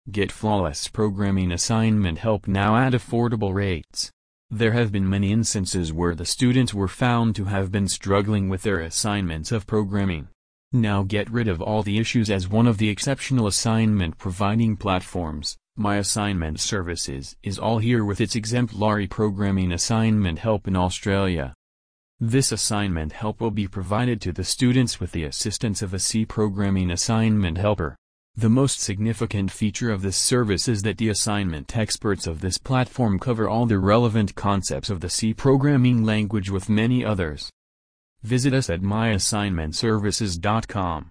Get flawless programming assignment help now at affordable rates. There have been many instances where the students were found to have been struggling with their assignments of programming. Now get rid of all the issues as one of the exceptional assignment providing platforms. My Assignment Services is all here with its exemplary programming assignment help in Australia. This assignment help will be provided to the students with the assistance of a C programming assignment helper. The most significant feature of this service is that the assignment experts of this platform cover all the relevant concepts of the C programming language with many others. Visit us at myassignmentservices.com.